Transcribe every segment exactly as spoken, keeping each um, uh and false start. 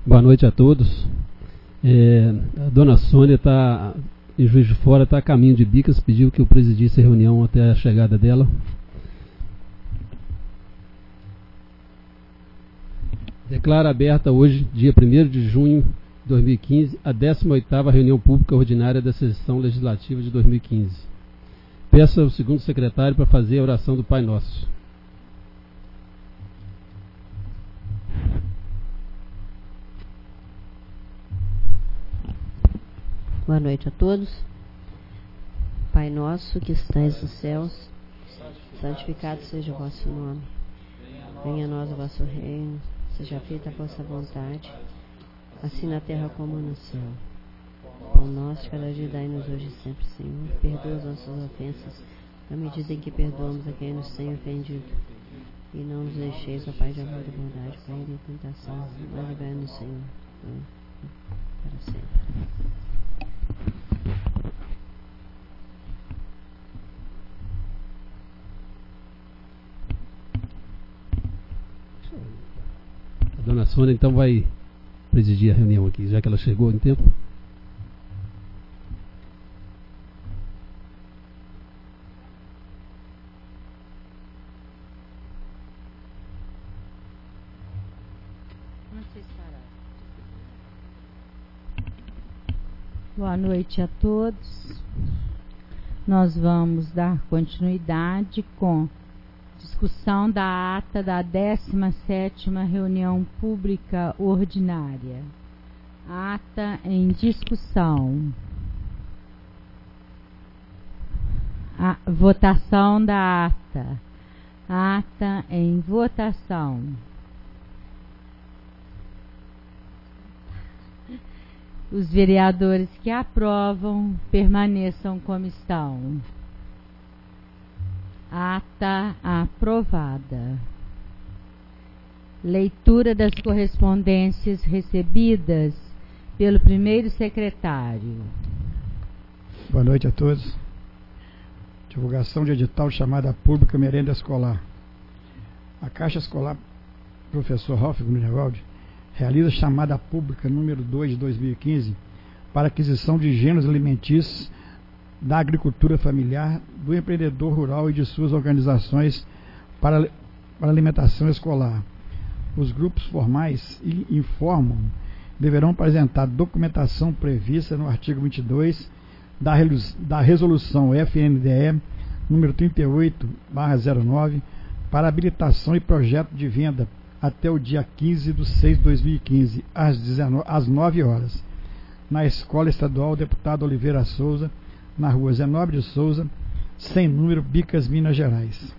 Boa noite a todos. É, a dona Sônia está em Juiz de Fora, está a caminho de Bicas, pediu que eu presidisse a reunião até a chegada dela. Declaro aberta hoje, dia primeiro de junho de dois mil e quinze, a décima oitava reunião pública ordinária da sessão legislativa de dois mil e quinze. Peço ao segundo secretário para fazer a oração do Pai Nosso. Boa noite a todos. Pai nosso que estais nos céus, santificado seja o vosso nome. Venha a nós o vosso reino, seja feita a vossa vontade, assim na terra como no céu. Pão nosso de cada dia dai-nos hoje e sempre, Senhor. Perdoa as nossas ofensas, na medida em que perdoamos a quem nos tem ofendido. E não nos deixeis, ó Pai de amor e bondade, cair em tentação, mas livrai-nos, Senhor, para sempre. A dona Sônia então vai presidir a reunião aqui, já que ela chegou em tempo. Boa noite a todos. Nós vamos dar continuidade com discussão da ata da décima sétima reunião pública ordinária. Ata em discussão. A votação da ata. Ata em votação. Os vereadores que aprovam permaneçam como estão. Ata aprovada. Leitura das correspondências recebidas pelo primeiro secretário. Boa noite a todos. Divulgação de edital de chamada pública merenda escolar. A Caixa Escolar Professor Ralph Grunewald realiza chamada pública número dois de dois mil e quinze para aquisição de gêneros alimentícios da agricultura familiar, do empreendedor rural e de suas organizações para, para alimentação escolar. Os grupos formais informam deverão apresentar documentação prevista no artigo vinte e dois da, da Resolução F N D E número trinta e oito barra zero nove para habilitação e projeto de venda até o dia quinze de seis de dois mil e quinze, às, às nove horas, na Escola Estadual Deputado Oliveira Souza, na rua Zenobre de Souza, sem número, Bicas, Minas Gerais.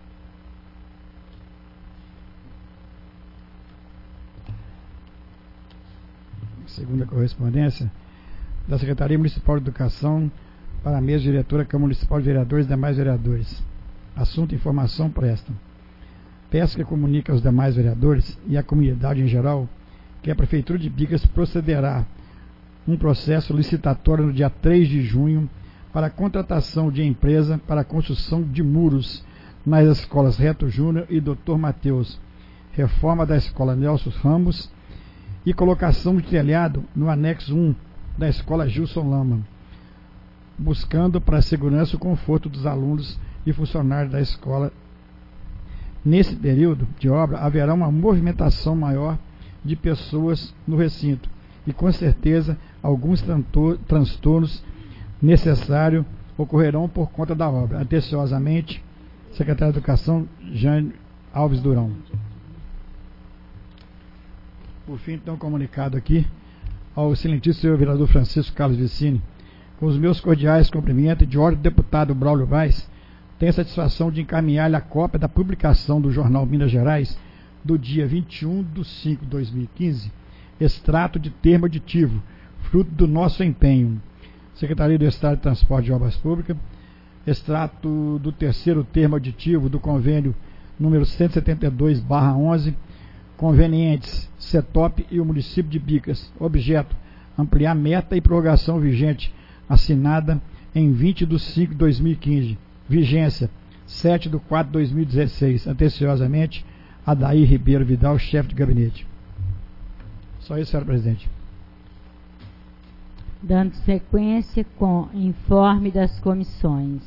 Segunda correspondência da Secretaria Municipal de Educação para a mesa diretora, Câmara Municipal de Vereadores e demais vereadores. Assunto e informação prestam. Peço que comunique aos demais vereadores e à comunidade em geral que a Prefeitura de Bicas procederá um processo licitatório no dia três de junho para a contratação de empresa para a construção de muros nas escolas Reto Júnior e doutor Mateus, reforma da escola Nelson Ramos e colocação de telhado no anexo um da escola Gilson Lama, buscando para a segurança e o conforto dos alunos e funcionários da escola. Nesse período de obra, haverá uma movimentação maior de pessoas no recinto e, com certeza, alguns transtornos necessários ocorrerão por conta da obra. Atenciosamente, Secretário de Educação, Jane Alves Durão. Por fim, então, comunicado aqui ao excelentíssimo senhor vereador Francisco Carlos Vicini, com os meus cordiais cumprimentos de ordem do deputado Braulio Vaz, tenho a satisfação de encaminhar-lhe a cópia da publicação do Jornal Minas Gerais do dia vinte e um de cinco de dois mil e quinze, extrato de termo aditivo, fruto do nosso empenho. Secretaria do Estado de Transporte e Obras Públicas, extrato do terceiro termo aditivo do convênio número cento e setenta e dois barra onze, convenientes CETOP e o município de Bicas. Objeto: ampliar meta e prorrogação vigente, assinada em vinte de cinco de dois mil e quinze. Vigência: sete de quatro de dois mil e dezesseis. Atenciosamente, Adair Ribeiro Vidal, chefe de gabinete. Só isso, senhora presidente. Dando sequência com informe das comissões.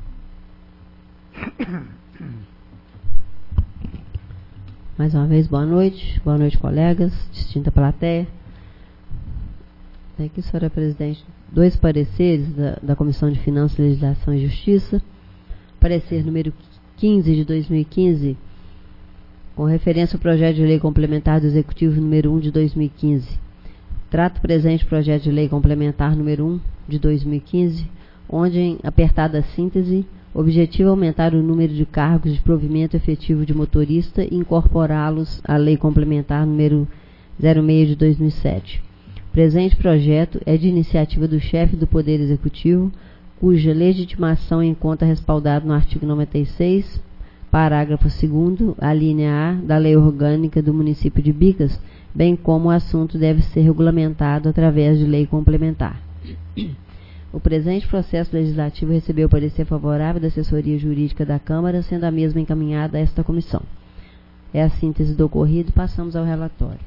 Mais uma vez, boa noite. Boa noite, colegas, distinta plateia. Aqui, senhora presidente, dois pareceres da, da Comissão de Finanças, Legislação e Justiça. Parecer número quinze de dois mil e quinze, com referência ao projeto de lei complementar do Executivo número um de dois mil e quinze. Trata o presente projeto de lei complementar número um de dois mil e quinze, onde, em apertada síntese, o objetivo é aumentar o número de cargos de provimento efetivo de motorista e incorporá-los à lei complementar número zero seis de dois mil e sete. O presente projeto é de iniciativa do chefe do Poder Executivo, cuja legitimação encontra respaldado no artigo noventa e seis, parágrafo segundo, a linha A da Lei Orgânica do Município de Bicas, bem como o assunto deve ser regulamentado através de lei complementar. O presente processo legislativo recebeu parecer favorável da assessoria jurídica da Câmara, sendo a mesma encaminhada a esta comissão. É a síntese do ocorrido, passamos ao relatório.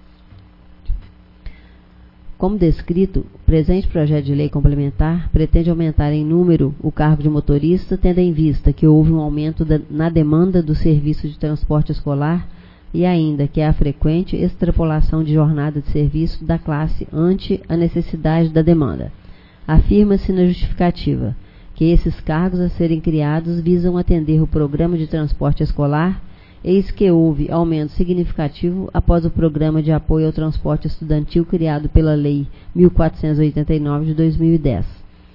Como descrito, o presente projeto de lei complementar pretende aumentar em número o cargo de motorista, tendo em vista que houve um aumento da, na demanda do serviço de transporte escolar e ainda que há frequente extrapolação de jornada de serviço da classe ante a necessidade da demanda. Afirma-se na justificativa que esses cargos a serem criados visam atender o programa de transporte escolar, eis que houve aumento significativo após o Programa de Apoio ao Transporte Estudantil criado pela Lei mil quatrocentos e oitenta e nove de dois mil e dez.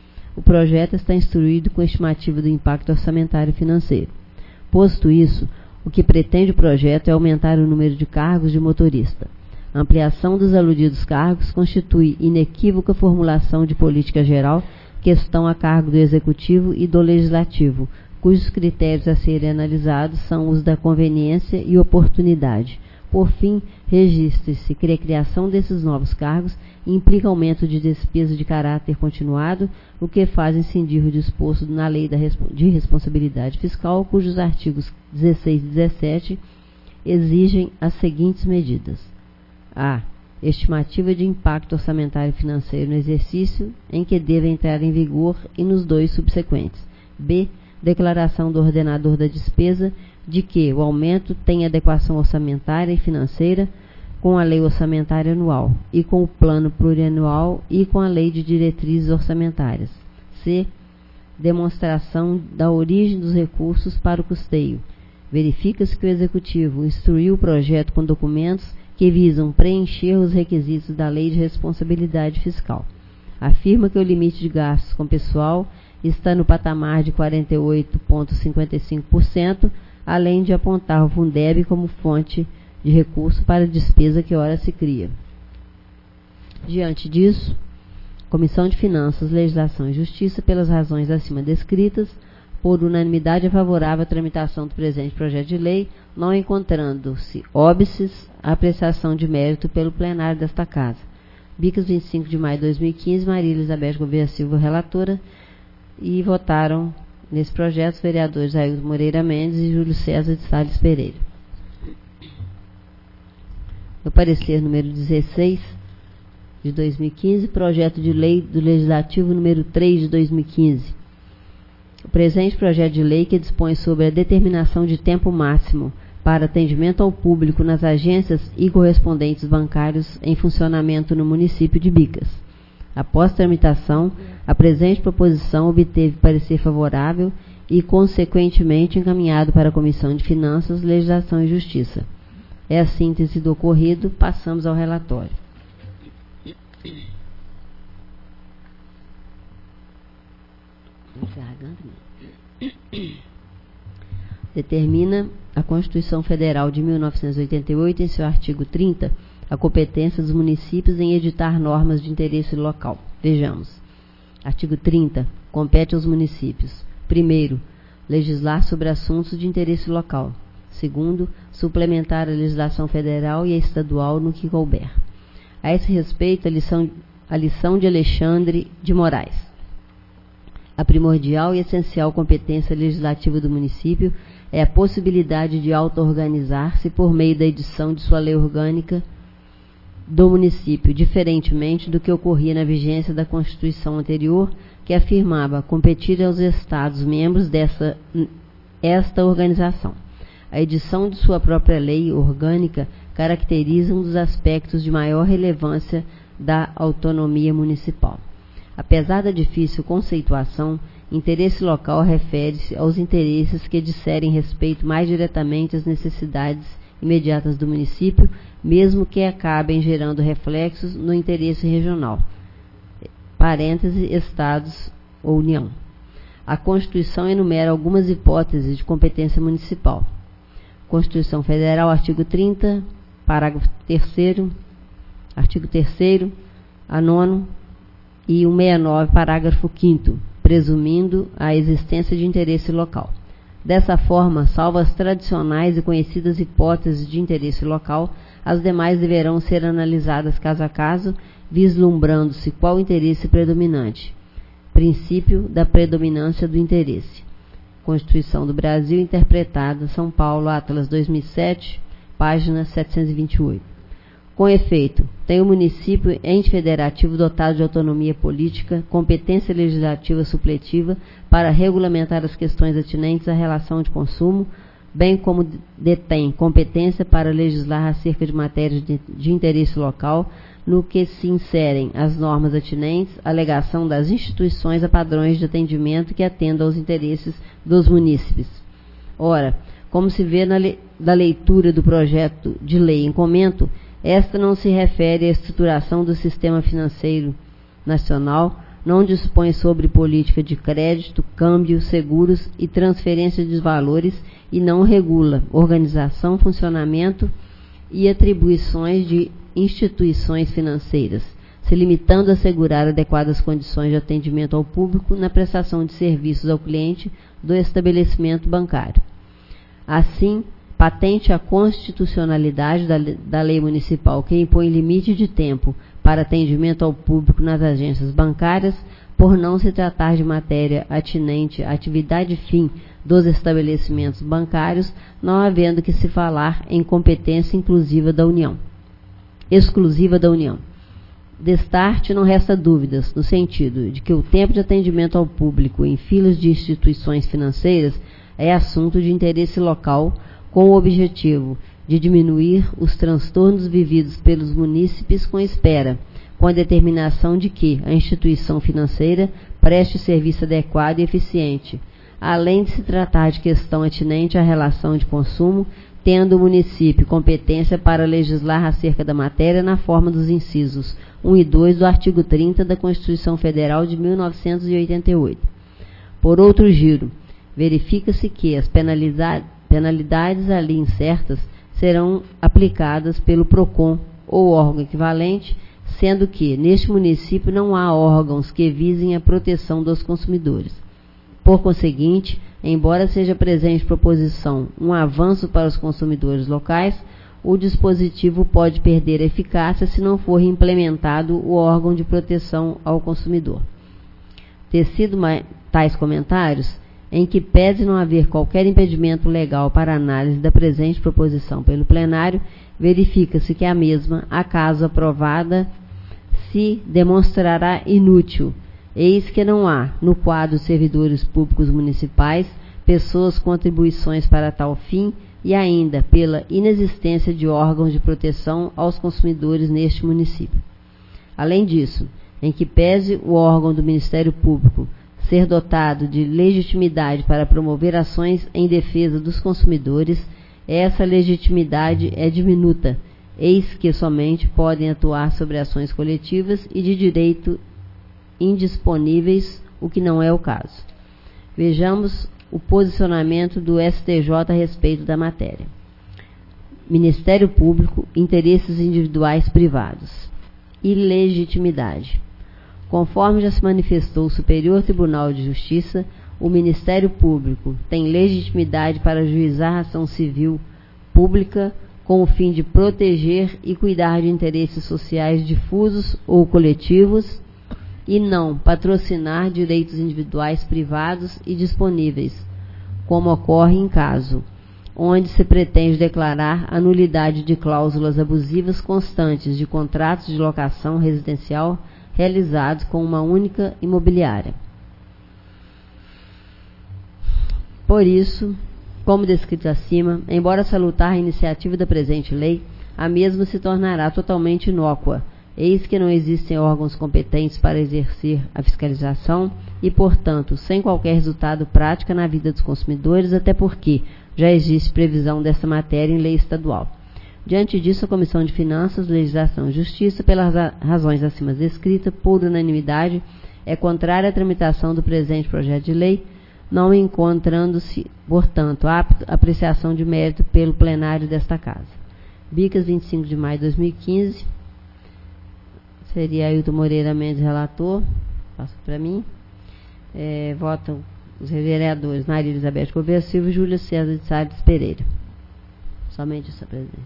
O projeto está instruído com estimativa do impacto orçamentário e financeiro. Posto isso, o que pretende o projeto é aumentar o número de cargos de motorista. A ampliação dos aludidos cargos constitui inequívoca formulação de política geral que estão a cargo do Executivo e do Legislativo, cujos critérios a serem analisados são os da conveniência e oportunidade. Por fim, registre-se que a criação desses novos cargos implica aumento de despesa de caráter continuado, o que faz incidir o disposto na Lei de Responsabilidade Fiscal, cujos artigos dezesseis e dezessete exigem as seguintes medidas. A. Estimativa de impacto orçamentário e financeiro no exercício em que deve entrar em vigor e nos dois subsequentes. B. Declaração do ordenador da despesa de que o aumento tem adequação orçamentária e financeira com a lei orçamentária anual e com o plano plurianual e com a lei de diretrizes orçamentárias. C. Demonstração da origem dos recursos para o custeio. Verifica-se que o Executivo instruiu o projeto com documentos que visam preencher os requisitos da Lei de Responsabilidade Fiscal. Afirma que o limite de gastos com pessoal está no patamar de quarenta e oito vírgula cinquenta e cinco por cento, além de apontar o Fundeb como fonte de recurso para a despesa que ora se cria. Diante disso, a Comissão de Finanças, Legislação e Justiça, pelas razões acima descritas, por unanimidade é favorável à tramitação do presente projeto de lei, não encontrando-se óbices à apreciação de mérito pelo plenário desta Casa. Bicas, vinte e cinco de maio de dois mil e quinze, Maria Elizabeth Gouveia Silva, relatora, e votaram nesse projeto os vereadores Ailton Moreira Mendes e Júlio César de Salles Pereira. No parecer número dezesseis de dois mil e quinze, projeto de lei do Legislativo número três de dois mil e quinze. O presente projeto de lei que dispõe sobre a determinação de tempo máximo para atendimento ao público nas agências e correspondentes bancários em funcionamento no município de Bicas. Após tramitação, a presente proposição obteve parecer favorável e, consequentemente, encaminhado para a Comissão de Finanças, Legislação e Justiça. É a síntese do ocorrido, passamos ao relatório. Determina a Constituição Federal de mil novecentos e oitenta e oito, em seu artigo trinta, a competência dos municípios em editar normas de interesse local. Vejamos. Artigo trinta. Compete aos municípios: primeiro, legislar sobre assuntos de interesse local. Segundo, suplementar a legislação federal e a estadual no que couber. A esse respeito, a lição, a lição de Alexandre de Moraes. A primordial e essencial competência legislativa do município é a possibilidade de auto-organizar-se por meio da edição de sua lei orgânica do município, diferentemente do que ocorria na vigência da Constituição anterior, que afirmava competir aos Estados-membros dessa esta organização. A edição de sua própria lei orgânica caracteriza um dos aspectos de maior relevância da autonomia municipal. Apesar da difícil conceituação, interesse local refere-se aos interesses que disserem respeito mais diretamente às necessidades imediatas do município, mesmo que acabem gerando reflexos no interesse regional. Parêntese, Estados ou União. A Constituição enumera algumas hipóteses de competência municipal. Constituição Federal, artigo trinta, parágrafo terceiro, artigo terceiro, a nono e cento e sessenta e nove, parágrafo quinto, presumindo a existência de interesse local. Dessa forma, salvo as tradicionais e conhecidas hipóteses de interesse local, as demais deverão ser analisadas caso a caso, vislumbrando-se qual interesse predominante. Princípio da predominância do interesse. Constituição do Brasil, interpretada, São Paulo, Atlas dois mil e sete, página setecentos e vinte e oito. Com efeito, tem o município ente federativo dotado de autonomia política, competência legislativa supletiva para regulamentar as questões atinentes à relação de consumo, bem como detém competência para legislar acerca de matérias de, de interesse local, no que se inserem as normas atinentes, a alegação das instituições a padrões de atendimento que atendam aos interesses dos munícipes. Ora, como se vê na le, da leitura do projeto de lei em comento, esta não se refere à estruturação do sistema financeiro nacional, não dispõe sobre política de crédito, câmbio, seguros e transferência de valores e não regula organização, funcionamento e atribuições de instituições financeiras, se limitando a assegurar adequadas condições de atendimento ao público na prestação de serviços ao cliente do estabelecimento bancário. Assim, patente a constitucionalidade da, da lei municipal que impõe limite de tempo para atendimento ao público nas agências bancárias, por não se tratar de matéria atinente à atividade fim dos estabelecimentos bancários, não havendo que se falar em competência inclusiva da União, exclusiva da União. Destarte não resta dúvidas, no sentido de que o tempo de atendimento ao público em filas de instituições financeiras é assunto de interesse local, com o objetivo de diminuir os transtornos vividos pelos munícipes com espera, com a determinação de que a instituição financeira preste serviço adequado e eficiente, além de se tratar de questão atinente à relação de consumo, tendo o município competência para legislar acerca da matéria na forma dos incisos um e dois do artigo trinta da Constituição Federal de mil novecentos e oitenta e oito. Por outro giro, verifica-se que as penalidades Penalidades ali incertas serão aplicadas pelo PROCON ou órgão equivalente, sendo que, neste município, não há órgãos que visem a proteção dos consumidores. Por conseguinte, embora seja presente proposição um avanço para os consumidores locais, o dispositivo pode perder eficácia se não for implementado o órgão de proteção ao consumidor. Tecido tais comentários, em que pese não haver qualquer impedimento legal para análise da presente proposição pelo plenário, verifica-se que a mesma, acaso aprovada, se demonstrará inútil, eis que não há, no quadro de servidores públicos municipais, pessoas com atribuições para tal fim e ainda pela inexistência de órgãos de proteção aos consumidores neste município. Além disso, em que pese o órgão do Ministério Público ser dotado de legitimidade para promover ações em defesa dos consumidores, essa legitimidade é diminuta, eis que somente podem atuar sobre ações coletivas e de direito indisponíveis, o que não é o caso. Vejamos o posicionamento do S T J a respeito da matéria. Ministério Público, interesses individuais privados. Ilegitimidade. Conforme já se manifestou o Superior Tribunal de Justiça, o Ministério Público tem legitimidade para juizar ação civil pública com o fim de proteger e cuidar de interesses sociais difusos ou coletivos e não patrocinar direitos individuais privados e disponíveis, como ocorre em caso onde se pretende declarar a nulidade de cláusulas abusivas constantes de contratos de locação residencial realizados com uma única imobiliária. Por isso, como descrito acima, embora salutar a iniciativa da presente lei, a mesma se tornará totalmente inócua, eis que não existem órgãos competentes para exercer a fiscalização e, portanto, sem qualquer resultado prático na vida dos consumidores, até porque já existe previsão dessa matéria em lei estadual. Diante disso, a Comissão de Finanças, Legislação e Justiça, pelas razões acima descritas, por unanimidade, é contrária à tramitação do presente projeto de lei, não encontrando-se, portanto, apto à apreciação de mérito pelo plenário desta Casa. Bicas, vinte e cinco de maio de dois mil e quinze. Seria Ailton Moreira Mendes, relator. Passa para mim. É, votam os vereadores Maria Elizabeth Gouveia Silva e Júlia César de Salles Pereira. Somente isso, presidente.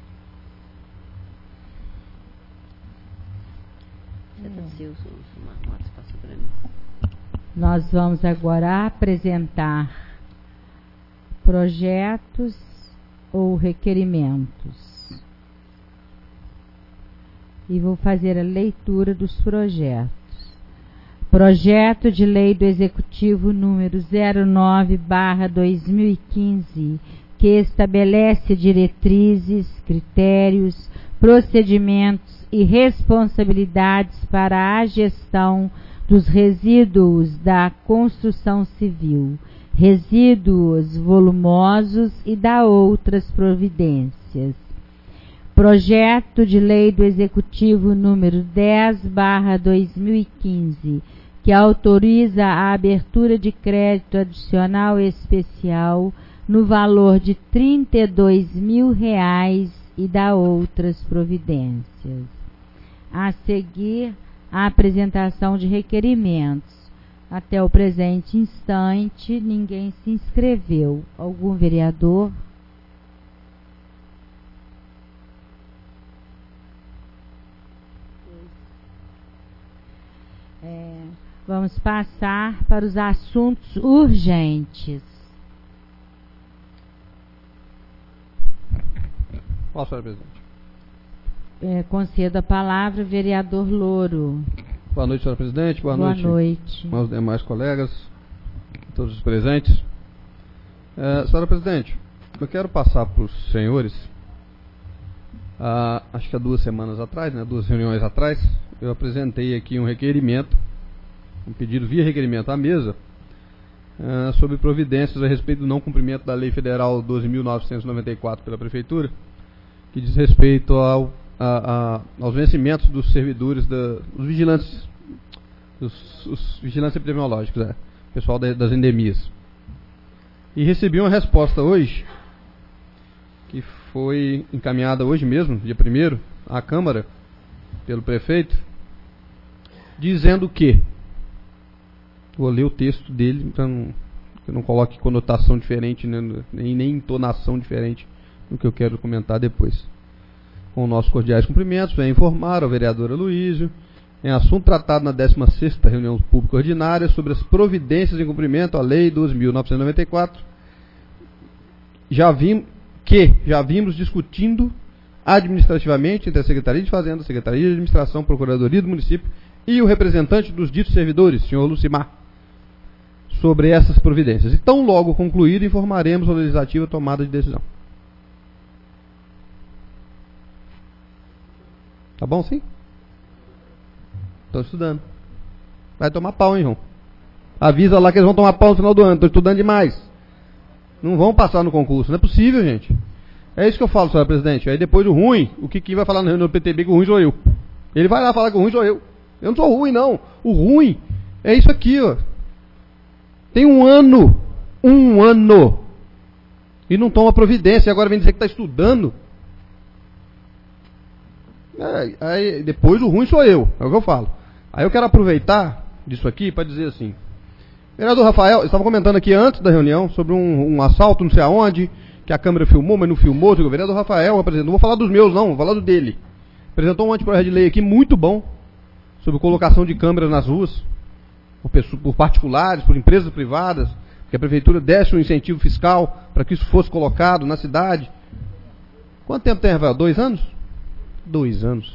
Passa para mim. Nós vamos agora apresentar projetos ou requerimentos. E vou fazer a leitura dos projetos. Projeto de Lei do Executivo número zero nove barra dois mil e quinze, que estabelece diretrizes, critérios, procedimentos e responsabilidades para a gestão dos resíduos da construção civil, resíduos volumosos e da outras providências. Projeto de Lei do Executivo número dez barra dois mil e quinze, que autoriza a abertura de crédito adicional especial no valor de trinta e dois mil reais e da outras providências. A seguir, a apresentação de requerimentos. Até o presente instante, ninguém se inscreveu. Algum vereador? É, vamos passar para os assuntos urgentes. Qual, senhora presidente? É, concedo a palavra ao vereador Louro. Boa noite, senhora presidente. Boa, Boa noite, noite aos demais colegas, todos os presentes. É, senhora presidente, eu quero passar para os senhores, ah, acho que há duas semanas atrás, né, duas reuniões atrás, eu apresentei aqui um requerimento, um pedido via requerimento à mesa, ah, sobre providências a respeito do não cumprimento da Lei Federal doze mil novecentos e noventa e quatro pela Prefeitura, que diz respeito ao, a, a, aos vencimentos dos servidores, da, dos vigilantes, os, os vigilantes epidemiológicos, é, pessoal da, das endemias. E recebi uma resposta hoje, que foi encaminhada hoje mesmo, dia primeiro, à Câmara, pelo prefeito, dizendo que, vou ler o texto dele, para não, que eu não coloque conotação diferente, né, nem, nem entonação diferente do que eu quero comentar depois. Com nossos cordiais cumprimentos, venho informar ao vereador Aloysio, em assunto tratado na décima sexta reunião pública ordinária sobre as providências em cumprimento à Lei doze mil novecentos e noventa e quatro, já vim, que já vimos discutindo administrativamente entre a Secretaria de Fazenda, a Secretaria de Administração, Procuradoria do Município e o representante dos ditos servidores, senhor Lucimar, sobre essas providências. E tão logo concluído, informaremos a legislativa tomada de decisão. Tá bom, sim? Estou estudando. Vai tomar pau, hein, João? Avisa lá que eles vão tomar pau no final do ano. Estou estudando demais. Não vão passar no concurso. Não é possível, gente. É isso que eu falo, senhora presidente. Aí depois do ruim, o Kiki vai falar na reunião do P T B que o ruim sou eu. Ele vai lá falar que o ruim sou eu. Eu não sou ruim, não. O ruim é isso aqui, ó. Tem um ano. Um ano. E não toma providência. E agora vem dizer que está estudando. É, aí depois o ruim sou eu. É o que eu falo. Aí eu quero aproveitar disso aqui para dizer assim. Vereador Rafael, eu estava comentando aqui antes da reunião sobre um, um assalto não sei aonde, que a câmera filmou, mas não filmou. O vereador Rafael apresentou, não vou falar dos meus não, vou falar do dele. Apresentou um anteprojeto de lei aqui muito bom, sobre colocação de câmeras nas ruas, por, pessoas, por particulares, por empresas privadas, que a prefeitura desse um incentivo fiscal para que isso fosse colocado na cidade. Quanto tempo tem, Rafael? Dois anos? Dois anos.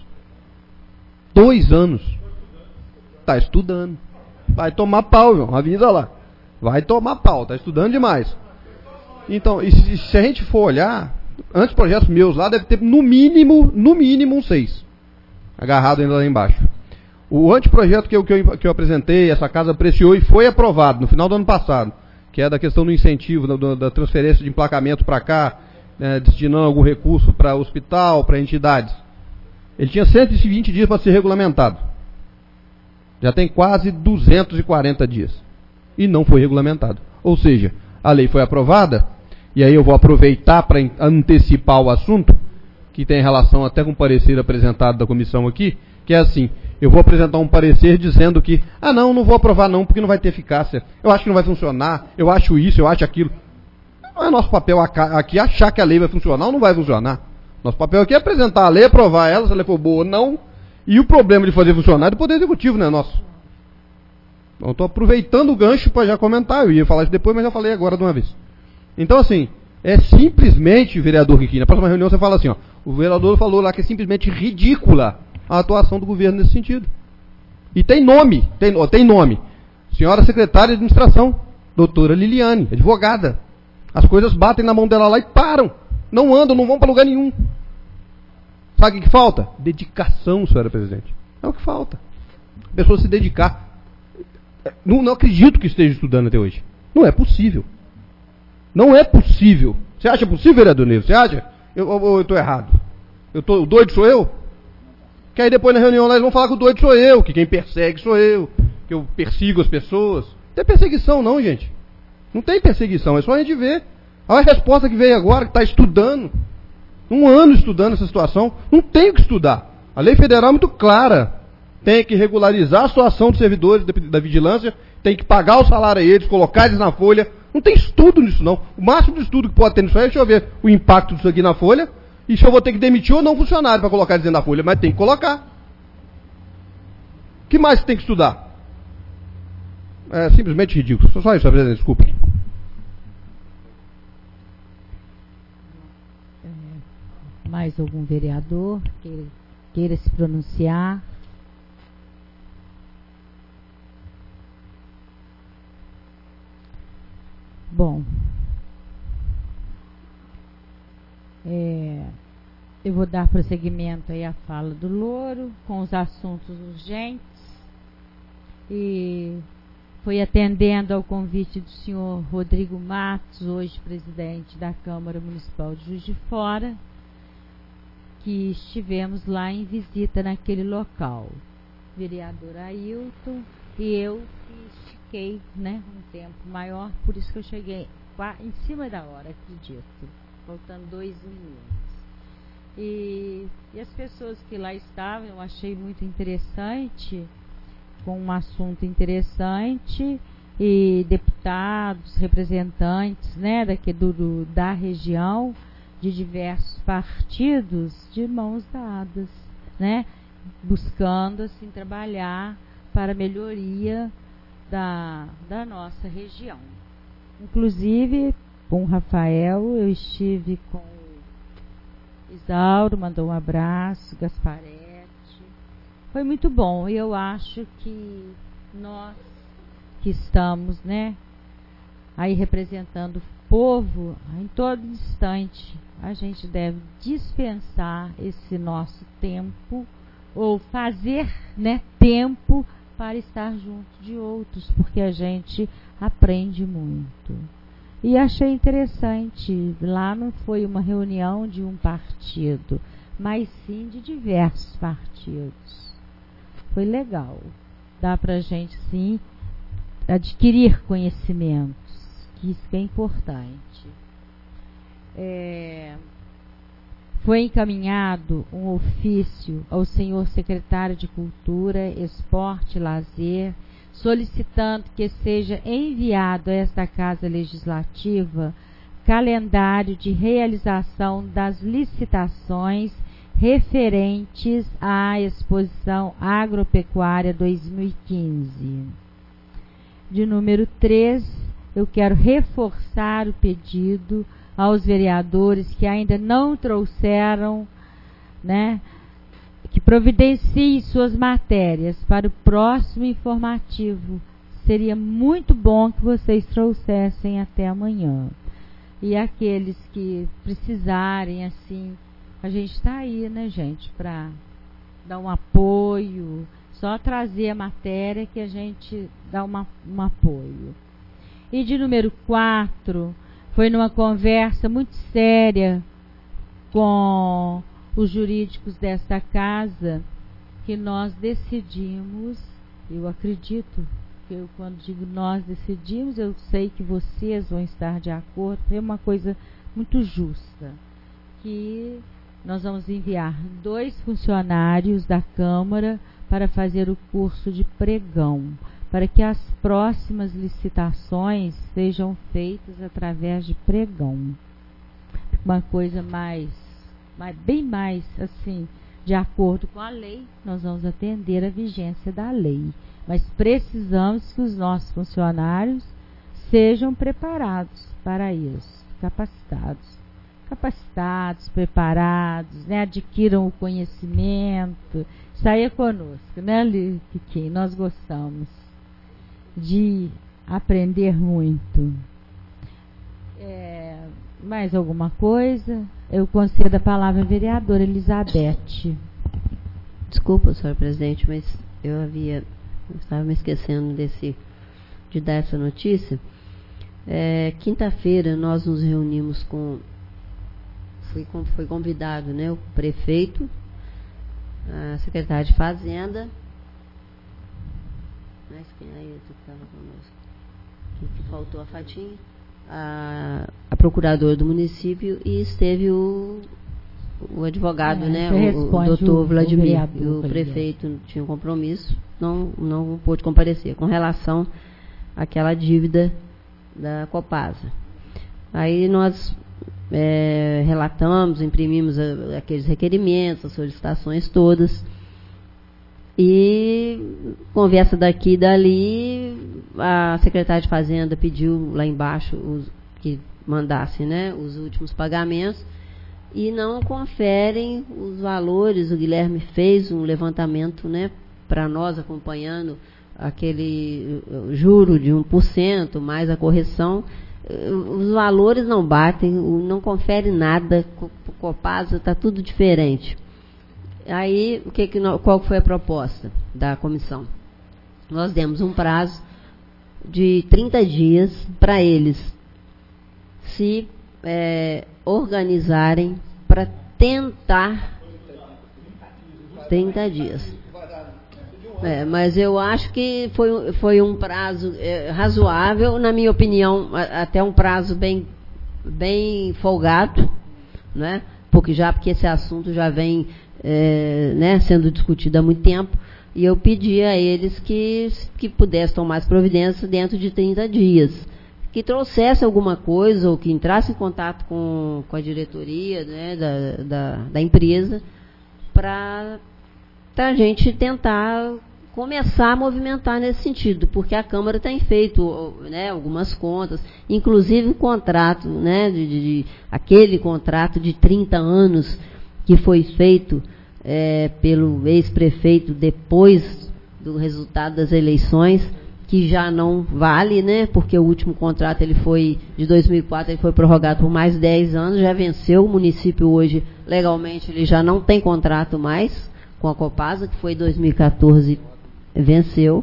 Dois anos. Está estudando. Vai tomar pau, irmão. Avisa lá. Vai tomar pau. Está estudando demais. Então, e se, se a gente for olhar, antes projetos meus lá, deve ter no mínimo, no mínimo um seis. Agarrado ainda lá embaixo. O anteprojeto que eu, que, eu, que eu apresentei, essa casa apreciou e foi aprovado no final do ano passado, que é da questão do incentivo, da, da transferência de emplacamento para cá, né, destinando algum recurso para hospital, para entidades. Ele tinha cento e vinte dias para ser regulamentado. Já tem quase duzentos e quarenta dias. E não foi regulamentado. Ou seja, a lei foi aprovada, e aí eu vou aproveitar para antecipar o assunto, que tem relação até com o parecer apresentado da comissão aqui, que é assim, eu vou apresentar um parecer dizendo que, ah não, não vou aprovar não, porque não vai ter eficácia, eu acho que não vai funcionar, eu acho isso, eu acho aquilo. Não é nosso papel aqui achar que a lei vai funcionar ou não vai funcionar. Nosso papel aqui é apresentar a lei, aprovar ela, se ela for boa ou não, e o problema de fazer funcionar é do Poder Executivo, não é nosso. Então, estou aproveitando o gancho para já comentar, eu ia falar isso depois, mas já falei agora de uma vez. Então, assim, é simplesmente, vereador Riquinho, na próxima reunião você fala assim, ó, o vereador falou lá que é simplesmente ridícula a atuação do governo nesse sentido. E tem nome, tem, ó, tem nome. Senhora secretária de administração, doutora Liliane, advogada. As coisas batem na mão dela lá e param. Não andam, não vão para lugar nenhum. Sabe o que falta? Dedicação, senhora presidente. É o que falta. A pessoa se dedicar. Não, não acredito que esteja estudando até hoje. Não é possível. Não é possível. Você acha possível, vereador Neves? Você acha? Eu estou errado. Eu tô, o doido sou eu? Que aí depois na reunião nós vamos falar que o doido sou eu, que quem persegue sou eu, que eu persigo as pessoas. Não tem perseguição não, gente. Não tem perseguição, é só a gente ver. Olha a resposta que veio agora, que está estudando. Um ano estudando essa situação. Não tem o que estudar. A lei federal é muito clara. Tem que regularizar a situação dos servidores da vigilância, tem que pagar o salário a eles, colocar eles na folha. Não tem estudo nisso não. O máximo de estudo que pode ter nisso aí, deixa eu ver o impacto disso aqui na folha, e se eu vou ter que demitir ou não funcionário para colocar eles dentro da folha, mas tem que colocar. O que mais tem que estudar? É simplesmente ridículo. Só isso, presidente, desculpa. Mais algum vereador queira, queira se pronunciar? Bom, é, eu vou dar prosseguimento aí à fala do Louro com os assuntos urgentes e foi atendendo ao convite do senhor Rodrigo Matos, hoje presidente da Câmara Municipal de Juiz de Fora, que estivemos lá em visita naquele local. Vereador Ailton e eu que estiquei, né, um tempo maior, por isso que eu cheguei em cima da hora, acredito, faltando dois minutos. E, e as pessoas que lá estavam, eu achei muito interessante, com um assunto interessante, e deputados, representantes, né, daqui do, do, da região, de diversos partidos, de mãos dadas, né, buscando assim trabalhar para a melhoria da, da nossa região. Inclusive, com o Rafael, eu estive com o Isauro, mandou um abraço, Gasparete. Foi muito bom, e eu acho que nós que estamos, né, aí representando o povo, em todo instante, a gente deve dispensar esse nosso tempo, ou fazer, né, tempo para estar junto de outros, porque a gente aprende muito. E achei interessante, lá não foi uma reunião de um partido, mas sim de diversos partidos. Foi legal. Dá para a gente, sim, adquirir conhecimentos, que isso que é importante. É, foi encaminhado um ofício ao senhor secretário de Cultura, Esporte e Lazer, solicitando que seja enviado a esta Casa Legislativa calendário de realização das licitações referentes à Exposição Agropecuária dois mil e quinze. De número três, eu quero reforçar o pedido aos vereadores que ainda não trouxeram, né, que providenciem suas matérias para o próximo informativo. Seria muito bom que vocês trouxessem até amanhã. E aqueles que precisarem, assim, a gente está aí, né, gente, para dar um apoio, só trazer a matéria que a gente dá uma, um apoio. E de número quatro, foi numa conversa muito séria com os jurídicos desta casa que nós decidimos, eu acredito, que eu, quando digo nós decidimos, eu sei que vocês vão estar de acordo, é uma coisa muito justa, que nós vamos enviar dois funcionários da Câmara para fazer o curso de pregão, para que as próximas licitações sejam feitas através de pregão. Uma coisa mais, mais bem mais assim, de acordo com a lei, nós vamos atender a vigência da lei. Mas precisamos que os nossos funcionários sejam preparados para isso, capacitados. Capacitados, preparados, né, adquiram o conhecimento. Isso aí é conosco, né, Liquim? Nós gostamos de aprender muito. É, mais alguma coisa? Eu concedo a palavra à vereadora Elizabeth. Desculpa, senhor presidente, mas eu havia, eu estava me esquecendo desse, de dar essa notícia. É, quinta-feira nós nos reunimos com, foi, foi convidado, né, o prefeito, a secretária de Fazenda, mas quem aí que estava conosco? Que, que faltou a Fatinha, a, a procuradora do município, e esteve o, o advogado, é, né, o, o doutor Vladimir, o, e o prefeito tinha um compromisso, não, não pôde comparecer com relação àquela dívida da Copasa. Aí nós é, relatamos, imprimimos a, aqueles requerimentos, as solicitações todas, e conversa daqui e dali, a secretária de Fazenda pediu lá embaixo os, que mandasse, né, os últimos pagamentos, e não conferem os valores. O Guilherme fez um levantamento, né, para nós, acompanhando aquele juro de um por cento, mais a correção. Os valores não batem, não confere nada, o Copasa está tudo diferente. Aí, o que que nós, qual foi a proposta da comissão? Nós demos um prazo de trinta dias para eles se é, organizarem para tentar trinta dias. É, mas eu acho que foi, foi um prazo é, razoável, na minha opinião, a, até um prazo bem, bem folgado, né? Porque já porque esse assunto já vem é, né, sendo discutido há muito tempo, e eu pedi a eles que, que pudessem tomar as providências dentro de trinta dias, que trouxesse alguma coisa, ou que entrasse em contato com, com a diretoria, né, da, da, da empresa, para a gente tentar começar a movimentar nesse sentido, porque a Câmara tem feito, né, algumas contas, inclusive o contrato, né, de, de, aquele contrato de trinta anos que foi feito é, pelo ex-prefeito depois do resultado das eleições, que já não vale, né, porque o último contrato ele foi de dois mil e quatro, ele foi prorrogado por mais dez anos, já venceu. O município hoje, legalmente, ele já não tem contrato mais com a Copasa, que foi em dois mil e quatorze, venceu.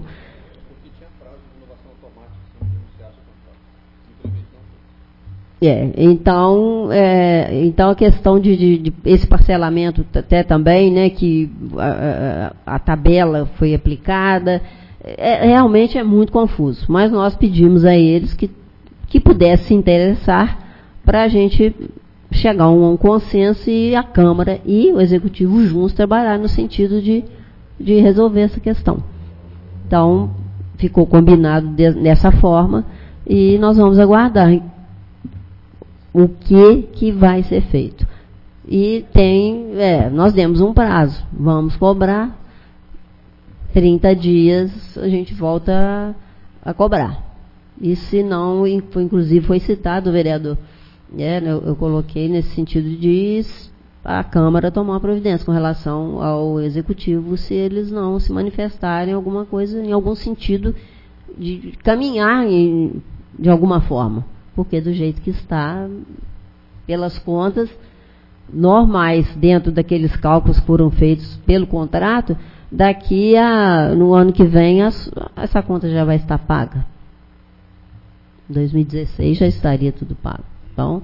É, então, é, então a questão de, de, de esse parcelamento até também, né, que a, a, a tabela foi aplicada, é, realmente é muito confuso. Mas nós pedimos a eles que, que pudessem se interessar para a gente chegar a um, a um consenso e a Câmara e o Executivo juntos trabalhar no sentido de, de resolver essa questão. Então, ficou combinado de, dessa forma e nós vamos aguardar o que, que vai ser feito. E tem, é, nós demos um prazo, vamos cobrar, trinta dias a gente volta a, a cobrar. E se não, foi, inclusive foi citado o vereador, é, eu, eu coloquei nesse sentido de a Câmara tomar uma providência com relação ao Executivo se eles não se manifestarem alguma coisa, em algum sentido de caminhar em, de alguma forma, porque do jeito que está, pelas contas normais, dentro daqueles cálculos que foram feitos pelo contrato, daqui a, no ano que vem, as, essa conta já vai estar paga. Em dois mil e dezesseis já estaria tudo pago. Então,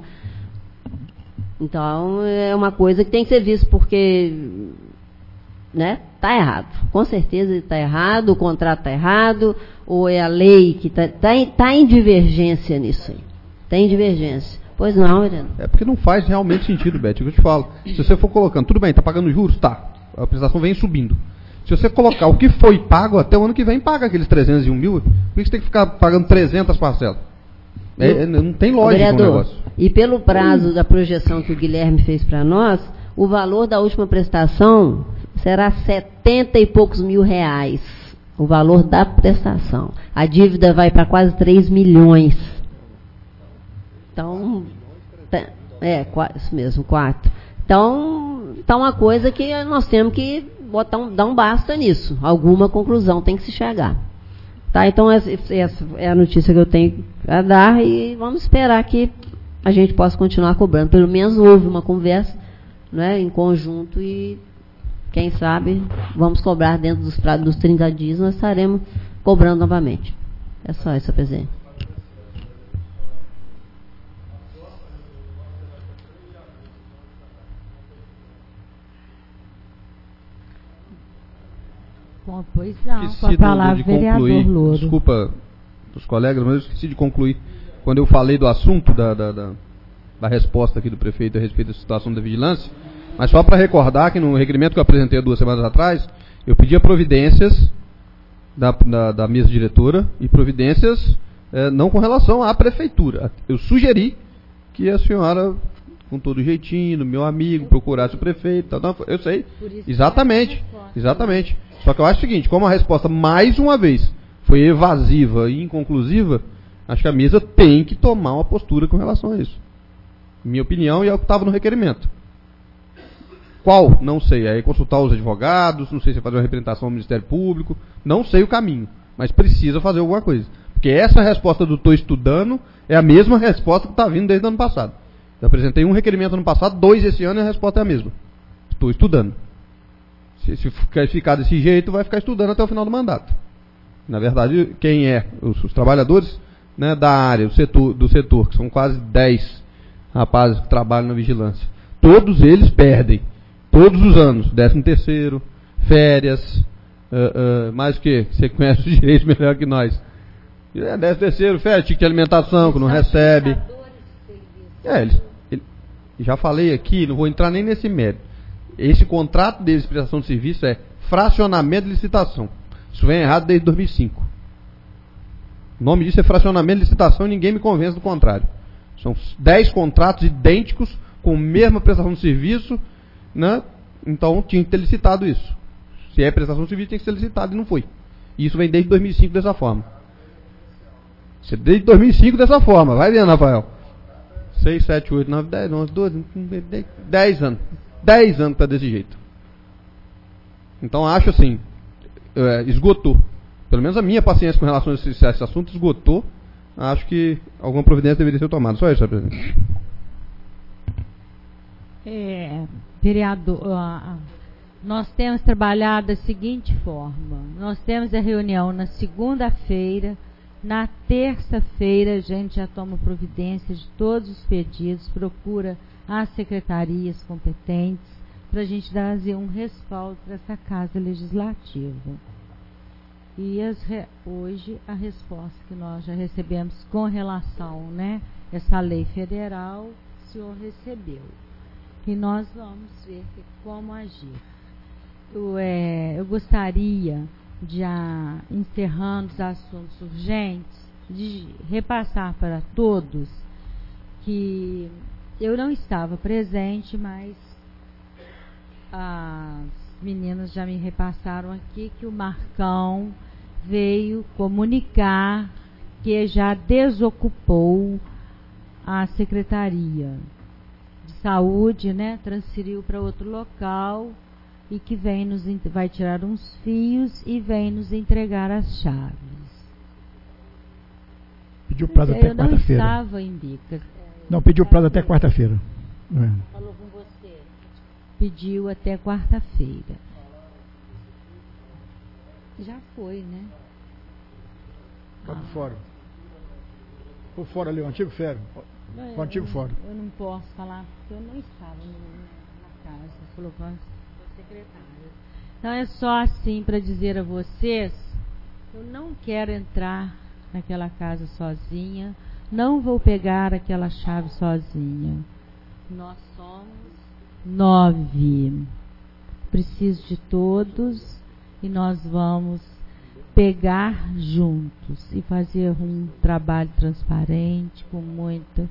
então é uma coisa que tem que ser vista, porque, né, está errado. Com certeza está errado, o contrato está errado, ou é a lei que está tá em, tá em divergência nisso aí. Tem divergência. Pois não, Irene? É porque não faz realmente sentido, Beth, é o que eu te falo. Se você for colocando, tudo bem, está pagando juros? Tá. A prestação vem subindo. Se você colocar o que foi pago, até o ano que vem paga aqueles trezentos e um mil, por que você tem que ficar pagando trezentas parcelas? É, não tem lógica o negócio. E pelo prazo da projeção que o Guilherme fez para nós, o valor da última prestação será setenta e poucos mil reais. O valor da prestação. A dívida vai para quase três milhões. Então, é, isso mesmo, quatro. Então, tá uma coisa que nós temos que botar um, dar um basta nisso. Alguma conclusão tem que se chegar. Tá, então essa é a notícia que eu tenho a dar e vamos esperar que a gente possa continuar cobrando. Pelo menos houve uma conversa, né, em conjunto e quem sabe vamos cobrar dentro dos, dos trinta dias, nós estaremos cobrando novamente. É só isso, presidente. Bom, pois não, com a palavra de vereador concluir, Louro. Desculpa os colegas, mas eu esqueci de concluir. Quando eu falei do assunto, da, da, da, da resposta aqui do prefeito a respeito da situação da vigilância, mas só para recordar que no requerimento que eu apresentei há duas semanas atrás, eu pedia providências da, da, da mesa diretora e providências eh, não com relação à prefeitura. Eu sugeri que a senhora, com todo jeitinho, meu amigo, procurasse o prefeito. Tal, tal, eu sei, exatamente, exatamente. Só que eu acho o seguinte, como a resposta, mais uma vez, foi evasiva e inconclusiva, acho que a mesa tem que tomar uma postura com relação a isso. Minha opinião, e é o que estava no requerimento. Qual? Não sei. Aí consultar os advogados, não sei se fazer uma representação ao Ministério Público, não sei o caminho, mas precisa fazer alguma coisa. Porque essa resposta do estou estudando é a mesma resposta que está vindo desde o ano passado. Eu apresentei um requerimento ano passado, dois esse ano, e a resposta é a mesma. Estou estudando. Se, se ficar desse jeito, vai ficar estudando até o final do mandato. Na verdade, quem é? Os, os trabalhadores, né, da área, do setor, do setor, que são quase dez rapazes que trabalham na vigilância. Todos eles perdem. Todos os anos. décimo terceiro, férias, uh, uh, mais o que? Você conhece os direitos melhor que nós. É, décimo terceiro, férias, tique de alimentação, que não recebe. É, eles, ele, já falei aqui, não vou entrar nem nesse mérito. Esse contrato deles de prestação de serviço é fracionamento de licitação. Isso vem errado desde dois mil e cinco. O nome disso é fracionamento de licitação e ninguém me convence do contrário. São dez contratos idênticos com a mesma prestação de serviço, né? Então tinha que ter licitado isso. Se é prestação de serviço, tem que ser licitado e não foi. E isso vem desde dois mil e cinco dessa forma. Desde dois mil e cinco dessa forma. Vai vendo, Rafael. seis, sete, oito, nove, dez, onze, doze, dez anos. dez anos está desse jeito. Então acho assim, é, esgotou. Pelo menos a minha paciência com relação a esse, a esse assunto esgotou. Acho que alguma providência deveria ser tomada. Só isso, senhor presidente. É, vereador, uh, nós temos trabalhado da seguinte forma. Nós temos a reunião na segunda-feira. Na terça-feira a gente já toma providência de todos os pedidos, procura as secretarias competentes para a gente dar um respaldo para essa casa legislativa. E as re... hoje a resposta que nós já recebemos com relação, né, essa lei federal, o senhor recebeu. E nós vamos ver que, como agir. Eu, é, eu gostaria, já encerrando os assuntos urgentes, de repassar para todos que eu não estava presente, mas as meninas já me repassaram aqui que o Marcão veio comunicar que já desocupou a Secretaria de Saúde, né? Transferiu para outro local e que vem nos, vai tirar uns fios e vem nos entregar as chaves. Pediu prazo até Eu não quarta-feira. estava em Bica. Não, pediu prazo até quarta-feira. É. Falou com você. Pediu até quarta-feira. Já foi, né? Vai pro fórum. O fórum ali, o antigo fórum. O antigo fórum. Eu não posso falar porque eu não estava no, na casa. Falou com a secretária. Então é só assim para dizer a vocês, eu não quero entrar naquela casa sozinha, não vou pegar aquela chave sozinha. Nós somos nove. Preciso de todos e nós vamos pegar juntos e fazer um trabalho transparente, com muita...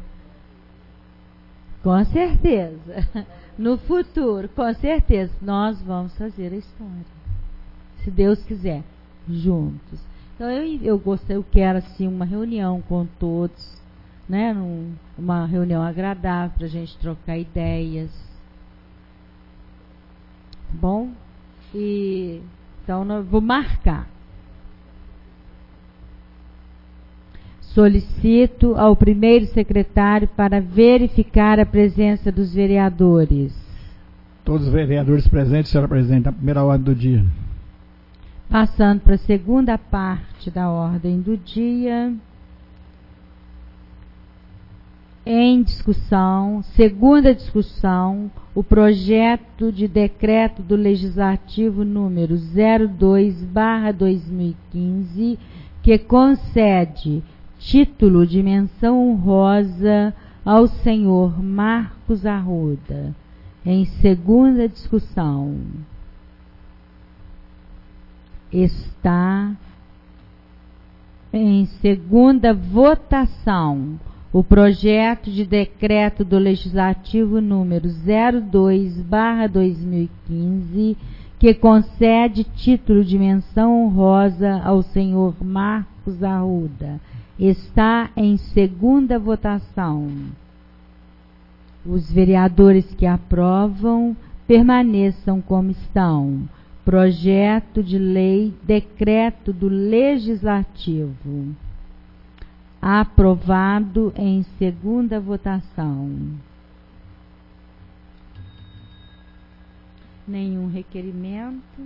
Com certeza. No futuro, com certeza, nós vamos fazer a história. Se Deus quiser, juntos. Então eu, eu, gosto, eu quero assim uma reunião com todos, né? Um, uma reunião agradável para a gente trocar ideias. Bom? E então eu vou marcar. Solicito ao primeiro secretário para verificar a presença dos vereadores. Todos os vereadores presentes, senhora presidente, na primeira ordem do dia. Passando para a segunda parte da ordem do dia. Em discussão, segunda discussão, o projeto de decreto do Legislativo número zero dois barra dois mil e quinze, que concede título de menção honrosa ao senhor Marcos Arruda. Em segunda discussão. Está em segunda votação o projeto de decreto do Legislativo número zero dois barra dois mil e quinze, que concede título de menção honrosa ao senhor Marcos Arruda. Está em segunda votação. Os vereadores que aprovam permaneçam como estão. Projeto de lei, decreto do Legislativo. Aprovado em segunda votação. Nenhum requerimento.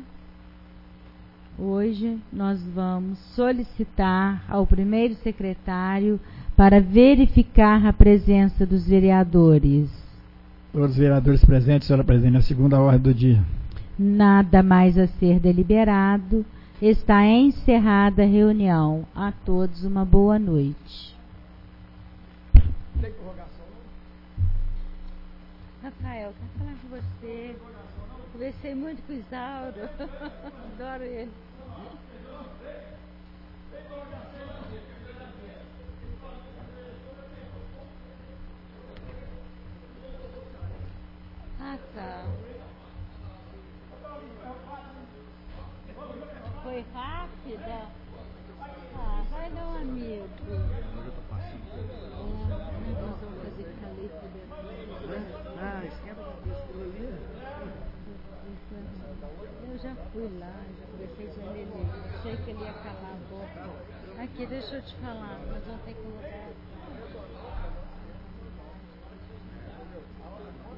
Hoje nós vamos solicitar ao primeiro secretário para verificar a presença dos vereadores. Todos os vereadores presentes, senhora presidente, na segunda ordem do dia. Nada mais a ser deliberado. Está encerrada a reunião. A todos uma boa noite. Tem prorrogação? Rafael, quero falar com você. Conversei muito com o Isauro. Adoro ele. Ah, tá. Foi rápida? Ah, vai não, amigo. É, nós vamos fazer caleta depois. Ah, esquenta a cabeça ali. Eu já fui lá, já conversei com ele. Achei que ele ia calar a boca. Aqui, deixa eu te falar, nós vamos ter que mudar.